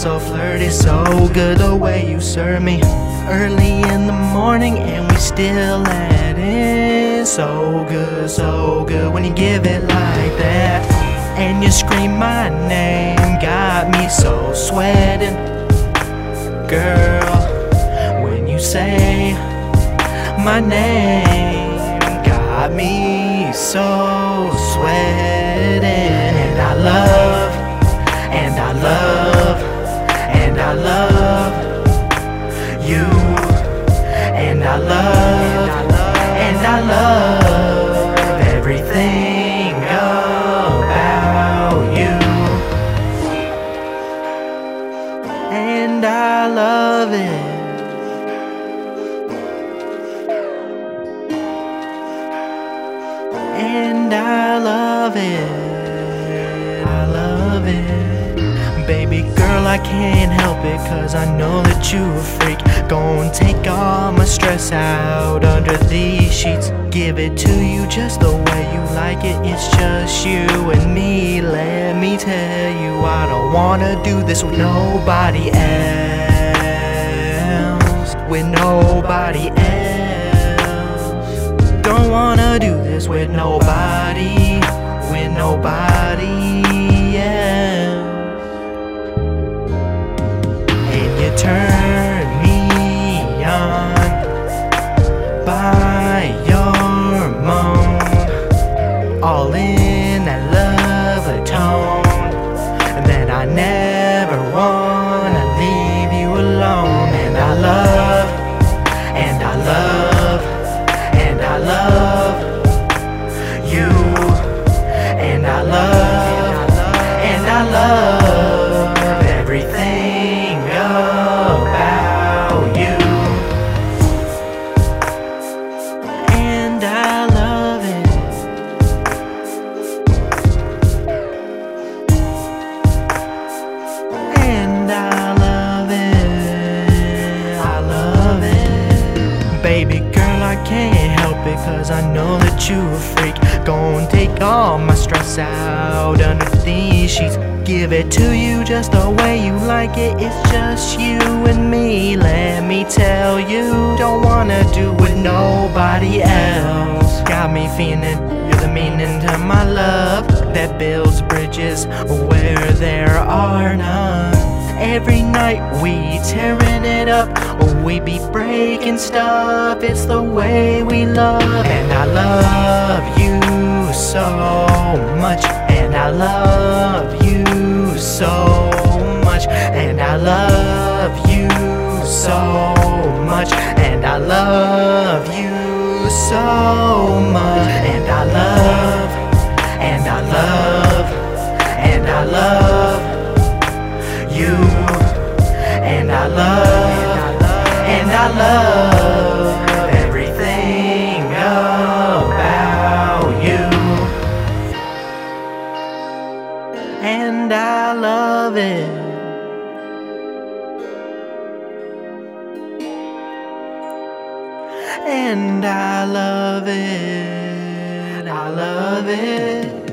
so flirty, so good the way you serve me. Early in the morning and we still at it. So good when you give it like that. And you scream my name, got me so sweating. Girl, when you say my name, got me so sweating. And I love, and I love, and I love you. And I love, and I love everything about you. And I love it. And I love it, I love it. Baby girl, I can't help it, cause I know that you a freak. Gon' take all my stress out under these sheets. Give it to you just the way you like it. It's just you and me. Let me tell you, I don't wanna do this with nobody else. With nobody else. Don't wanna do this with nobody, with nobody else. And you turn me on by your moan, all in that love tone. And then I never wanna leave you alone. And I love, and I love, and I love you. And I love, and I love everything about you. And I love it. And I love it. I love it. Baby girl, I can't help it, cause I know that you a freak. Gon' take all my stress out under these sheets. Give it to you just the way you like it. It's just you and me. Let me tell you, don't wanna do with nobody else. Got me feeling you're the meaning to my love, that builds bridges where there are none. Every night we tearing it up, we be breaking stuff. It's the way we love. And I love you so much. And I love you so much. And I love you so much. And I love you so much. And I love, and I love, and I love you. And I love, and I love everything about you. And I love it. And I love it. I love it.